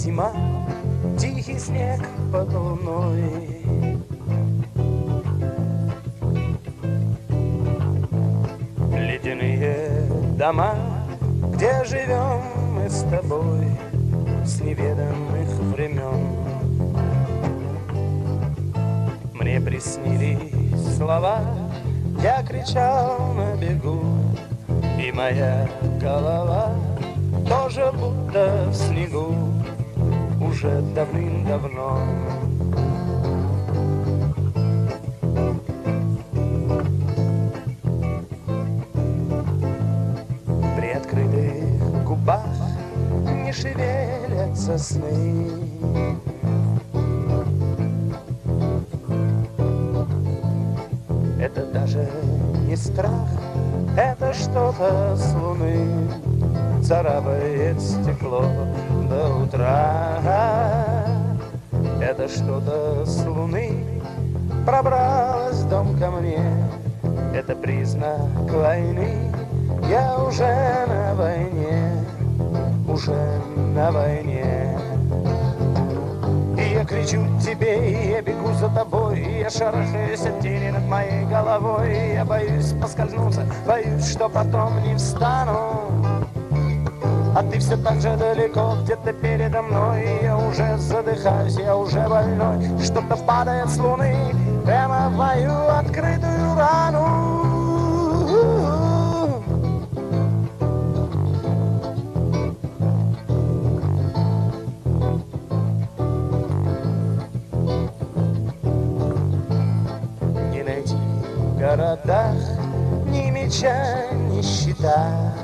зима, тихий снег под луной. Ледяные дома, где живем мы с тобой с неведанных времен. Мне приснились слова, я кричал на бегу, и моя голова тоже будто в снегу уже давным-давно. При открытых губах не шевелятся сны. Это даже не страх, это что-то с луны царапает стекло до утра. Это что-то с луны пробралось в дом ко мне. Это признак войны. Я уже на войне, уже на войне. И я кричу тебе, и я бегу за тобой, и я шарахаюсь от тени над моей головой. И я боюсь поскользнуться, боюсь, что потом не встану. А ты все так же далеко, где-то передо мной. И я уже задыхаюсь, я уже больной. Что-то падает с луны прямо в мою открытую рану. Не найти в городах ни меча, ни щита.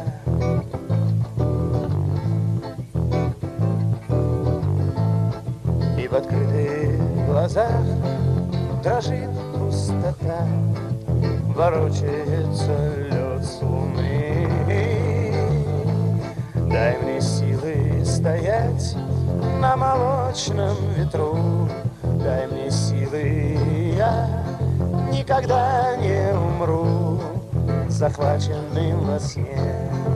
В открытых глазах дрожит пустота, ворочается лед с луны. Дай мне силы стоять на молочном ветру, дай мне силы, я никогда не умру, захваченным во сне.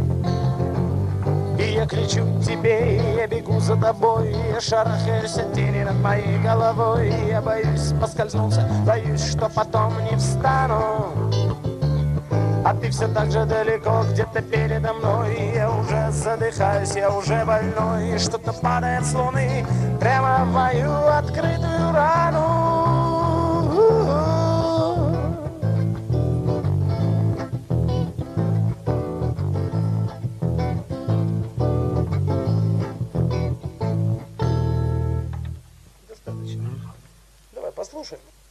И я кричу тебе, и я бегу за тобой, и я шарахаюсь от тени над моей головой. И я боюсь поскользнуться, боюсь, что потом не встану. А ты все так же далеко, где-то передо мной. И я уже задыхаюсь, я уже больной. И что-то падает с луны прямо в мою открытую рану. Давай послушаем.